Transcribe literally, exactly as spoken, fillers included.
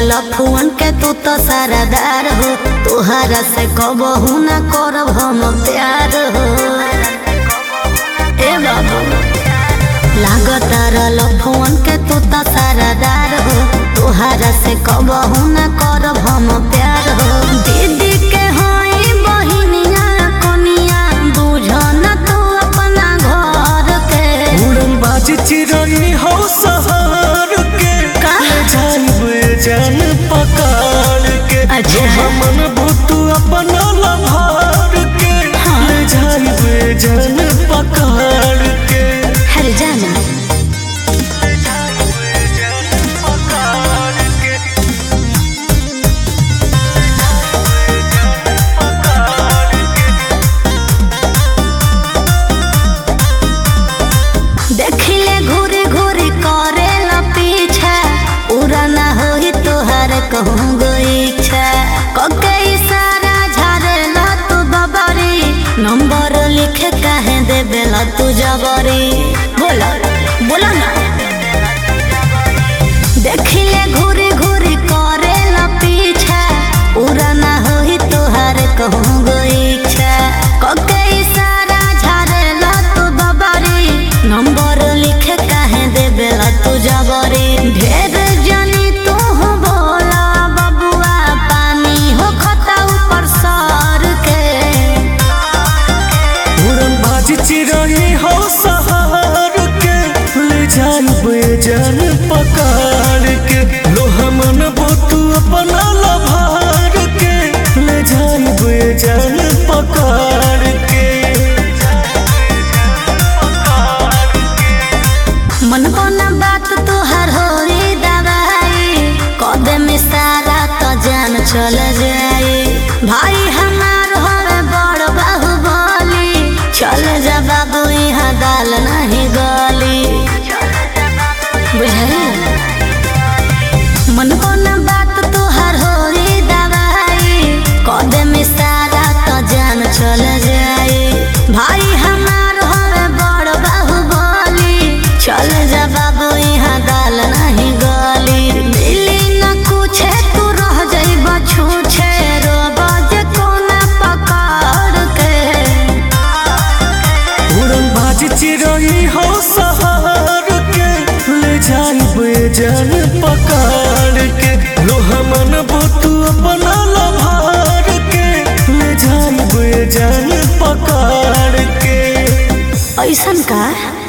लफुअन के तू तो सारादार हो, तुहरा से कबहू न करब हम प्यार हो। ए बाबू लागतार लफुअन के तू तो सारादार हो, तुहरा से कबहू न करब हम प्यार हो। दीदी के होई बहिनिया कनिया बुझ न तू अपना घर के। उड़न बाज चिरई हो सहार के जाइबे जान पकड़ के। अच्छा हमन भूत अपना लभार के ले जाइबे जान पकड़ के। हर जाना देखिले घूरी घूरी करे ला पीछा, पूरा ना होई तोहार कहूँ गई इच्छा। कके इशारा झारे ला तू बबरी, नंबर लिखे काहे देबे ला तू जबरी। बोला बोला ना देखिले घूरी घूरी करे ला पीछा, पूरा ना होई तोहार कहूँ गई इच्छा। कके इशारा झारे ला तू बबरी, नंबर लिखे काहे देबे ला तू जबरी। ढेर जानी तू हो बोला बबुआ, पानी हो खता ऊपर सर के। उड़न बाज चिरई हो सहार के ले जाइबे जान पकड़ के। लोहा मन भूत अपना लभार के ले जाइबे जान पकड़ के। मन कोना बात तोहर होई दवाई, कदे में सारा तो जान चल जाई। भाई हमार होवे बड़ बाहुबली, चल जा बाबू यहाँ दाल नहीं गली। बुझाई मन कोना बात तोहर होई दवाई, कदे में सारा तो जान चल जाई। भाई हमार होवे बड़ बाहुबली, चल जा बाबू यहाँ दाल नहीं गली। मिली न कुछ तू रह जाइबा छूछे, रोबा जे कोना पकड़ के। उड़न बाज चिरई हो सहार के ले जाइबे जान पकड़ के। लोहा मन भूत अपना लभार के ले जाइबे जान पकड़ के। ऐसन का